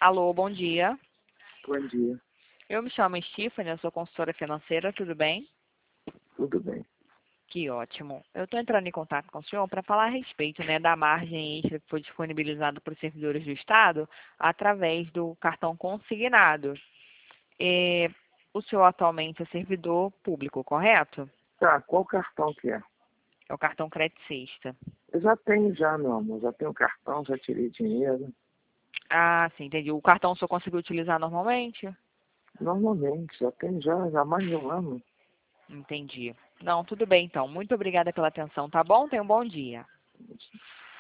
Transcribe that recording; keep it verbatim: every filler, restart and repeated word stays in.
Alô, bom dia. Bom dia, Eu me chamo Stephanie, eu sou consultora financeira, tudo bem? tudo bem. Que ótimo. Eu estou entrando em contato com o senhor para falar a respeito, né, da margem extra que foi disponibilizada para os servidores do Estado através do cartão consignado. É, o senhor atualmente é servidor público, correto? Tá, qual cartão que é? É o cartão Crédito Sexta. Eu já tenho já, meu amor, já tenho cartão, já tirei dinheiro. Ah, sim, entendi. O cartão o senhor conseguiu utilizar normalmente? Normalmente, já tenho já, já há mais de um ano. Entendi. Não, tudo bem então. Muito obrigada pela atenção, tá bom? Tenha um bom dia.